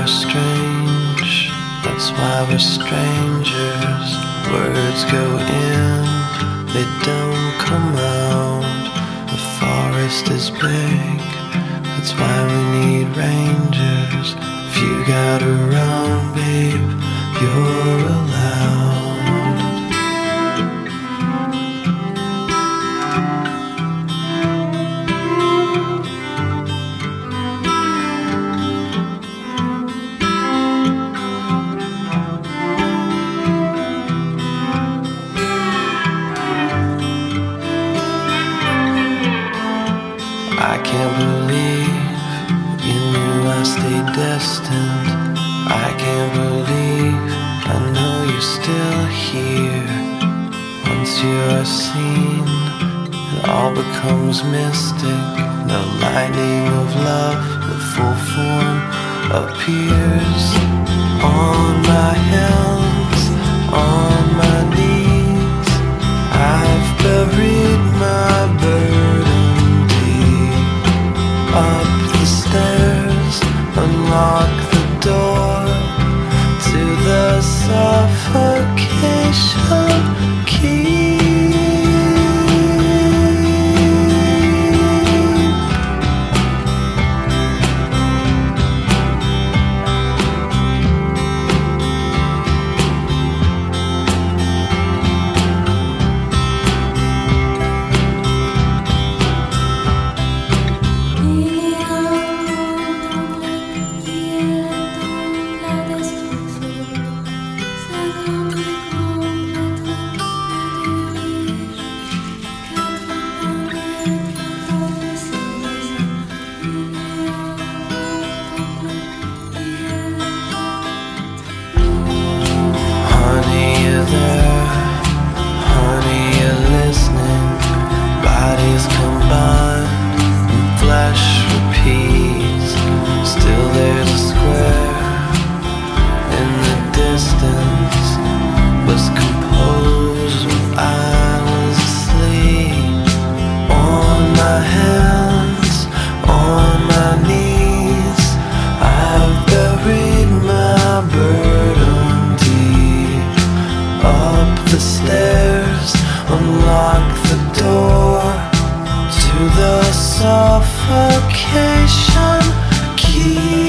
are strange, that's why we're strangers. Words go in, they don't come out. The forest is big, that's why we need rangers. If you gotta run, babe, you're allowed. I can't believe you knew I stayed destined. I can't believe I know you're still here. Once you are seen, it all becomes mystic. The lightning of love, the full form appears. On my hands, on my knees, I've buried my burden. Up the stairs, unlock the door to the suffocation key. The stairs, unlock the door to the suffocation key.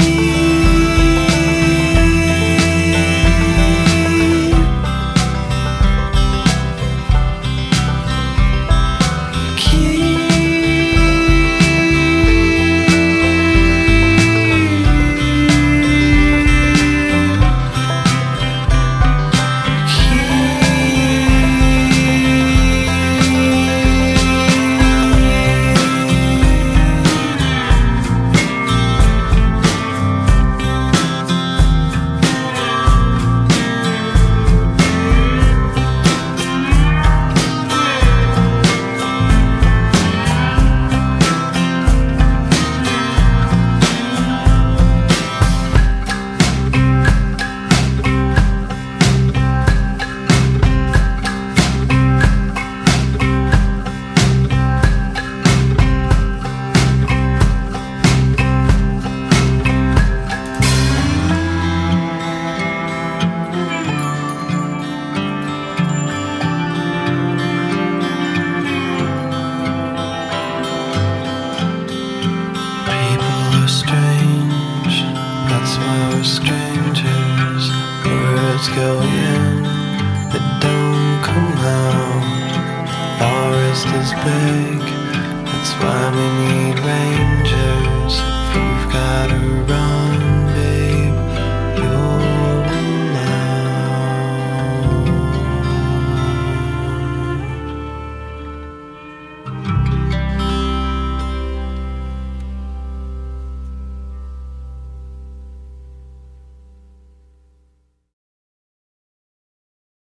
Strangers, words go in, they don't come out. The forest is big, that's why we need rain.